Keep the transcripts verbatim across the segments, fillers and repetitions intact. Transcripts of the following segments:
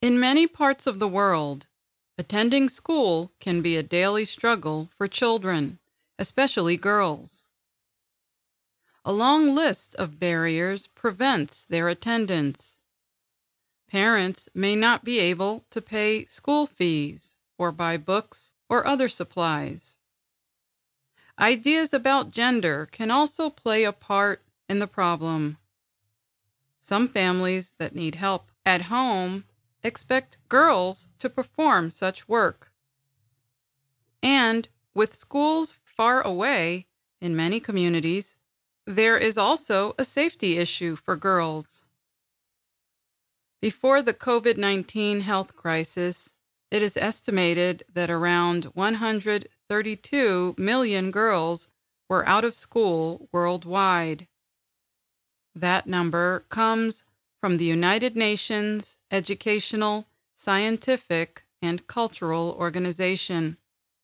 In many parts of the world, attending school can be a daily struggle for children, especially girls. A long list of barriers prevents their attendance. Parents may not be able to pay school fees or buy books or other supplies. Ideas about gender can also play a part in the problem. Some families that need help at home expect girls to perform such work. And with schools far away in many communities, there is also a safety issue for girls. Before the COVID nineteen health crisis, it is estimated that around one hundred thirty-two million girls were out of school worldwide. That number comes from the United Nations Educational, Scientific, and Cultural Organization.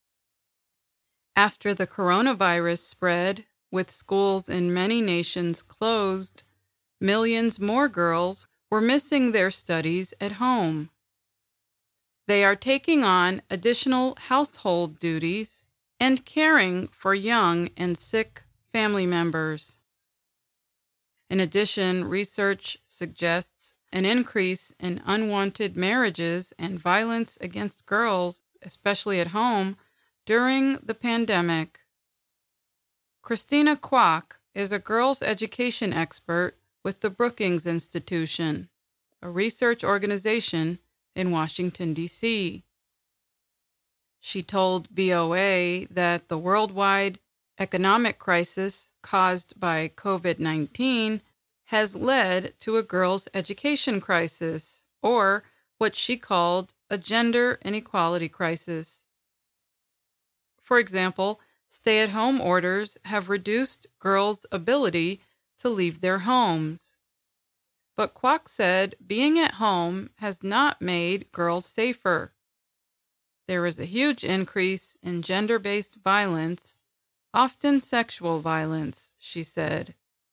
After the coronavirus spread, with schools in many nations closed, millions more girls were missing their studies at home. They are taking on additional household duties and caring for young and sick family members. In addition, research suggests an increase in unwanted marriages and violence against girls, especially at home, during the pandemic. Christina Kwok is a girls' education expert with the Brookings Institution, a research organization in Washington, D C She told V O A that the worldwide economic crisis caused by COVID nineteen has led to a girls' education crisis, or what she called a gender inequality crisis. For example, stay-at-home orders have reduced girls' ability to leave their homes. But Kwok said being at home has not made girls safer. There is a huge increase in gender-based violence, often sexual violence, she said.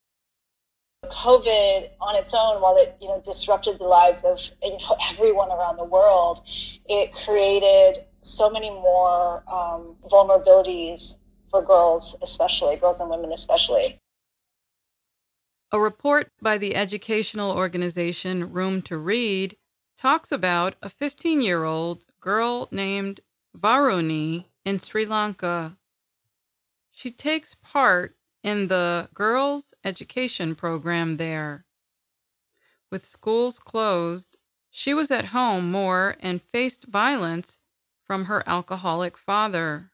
COVID on its own, while it you know disrupted the lives of you know everyone around the world, it created so many more um, vulnerabilities for girls, especially girls and women, especially. A report by the educational organization Room to Read talks about a fifteen-year-old girl named Varuni in Sri Lanka. She takes part in the girls' education program there. With schools closed, she was at home more and faced violence from her alcoholic father.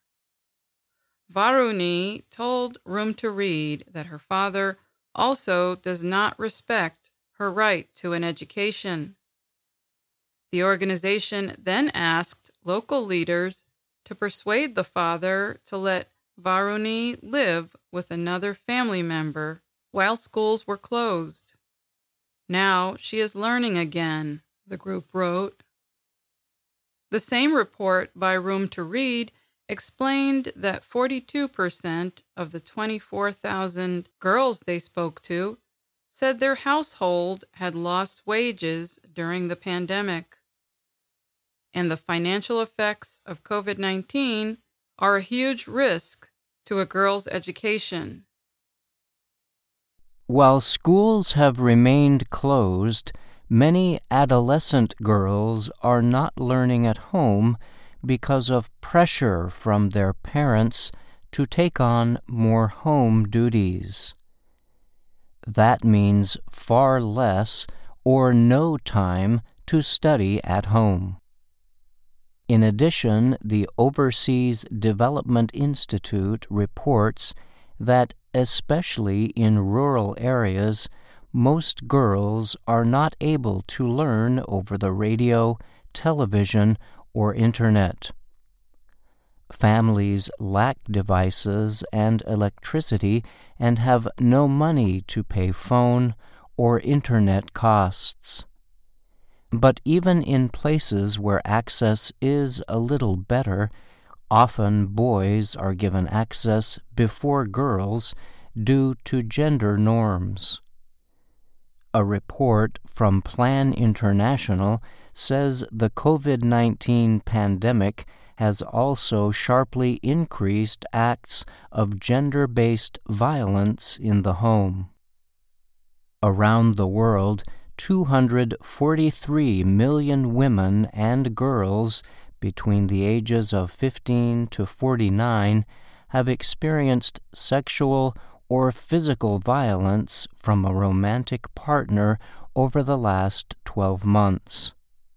Varuni told Room to Read that her father also does not respect her right to an education. The organization then asked local leaders to persuade the father to let Varuni live with another family member while schools were closed. Now she is learning again, the group wrote. The same report by Room to Read explained that forty-two percent of the twenty-four thousand girls they spoke to said their household had lost wages during the pandemic. And the financial effects of COVID nineteen are a huge risk to a girl's education. While schools have remained closed, many adolescent girls are not learning at home because of pressure from their parents to take on more home duties. That means far less or no time to study at home. In addition, the Overseas Development Institute reports that, especially in rural areas, most girls are not able to learn over the radio, television, or internet. Families lack devices and electricity and have no money to pay phone or internet costs. But even in places where access is a little better, often boys are given access before girls due to gender norms. A report from Plan International says the COVID nineteen pandemic has also sharply increased acts of gender-based violence in the home. Around the world, two hundred forty-three million women and girls between the ages of fifteen to forty-nine have experienced sexual or physical violence from a romantic partner over the last twelve months.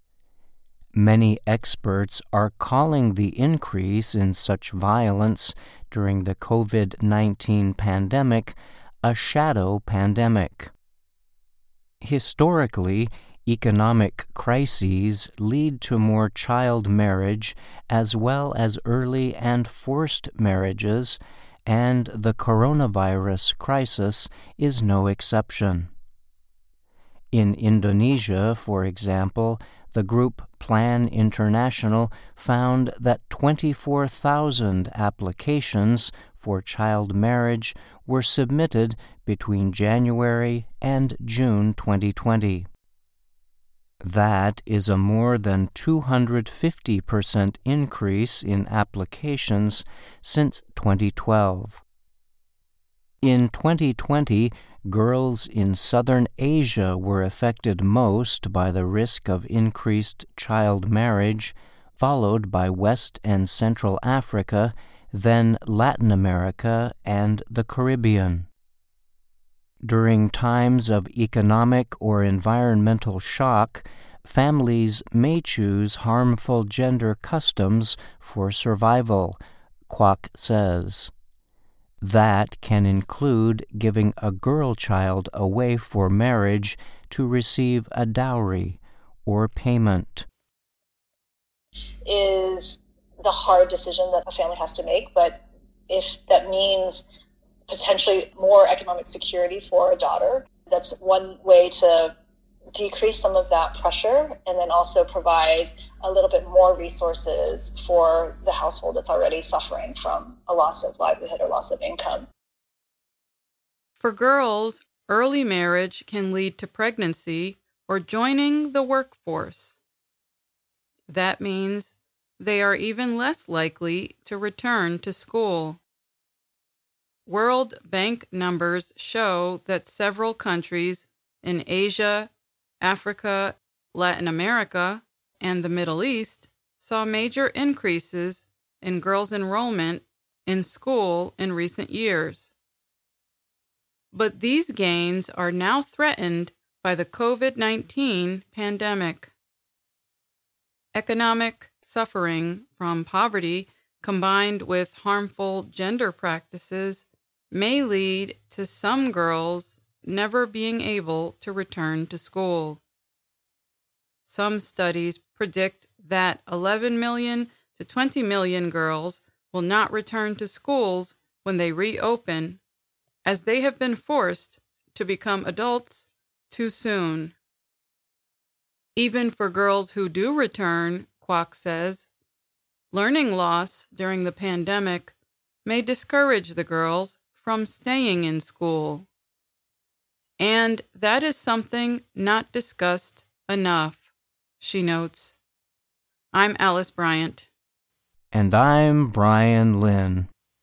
Many experts are calling the increase in such violence during the COVID nineteen pandemic a shadow pandemic. Historically, economic crises lead to more child marriage as well as early and forced marriages, and the coronavirus crisis is no exception. In Indonesia, for example, the group Plan International found that twenty-four thousand applications for child marriage were submitted between January and June twenty twenty. That is a more than two hundred fifty percent increase in applications since twenty twelve. In twenty twenty, girls in southern Asia were affected most by the risk of increased child marriage, followed by West and Central Africa, then Latin America and the Caribbean. During times of economic or environmental shock, families may choose harmful gender customs for survival, Kwok says. That can include giving a girl child away for marriage to receive a dowry or payment. Is the hard decision that a family has to make, but if that means potentially more economic security for a daughter, that's one way to decrease some of that pressure and then also provide a little bit more resources for the household that's already suffering from a loss of livelihood or loss of income. For girls, early marriage can lead to pregnancy or joining the workforce. That means they are even less likely to return to school. World Bank numbers show that several countries in Asia, Africa, Latin America, and the Middle East saw major increases in girls' enrollment in school in recent years. But these gains are now threatened by the COVID nineteen pandemic. Economic suffering from poverty combined with harmful gender practices may lead to some girls never being able to return to school. Some studies predict that eleven million to twenty million girls will not return to schools when they reopen, as they have been forced to become adults too soon. Even for girls who do return, Kwok says, learning loss during the pandemic may discourage the girls from staying in school. And that is something not discussed enough, she notes. I'm Alice Bryant. And I'm Brian Lynn.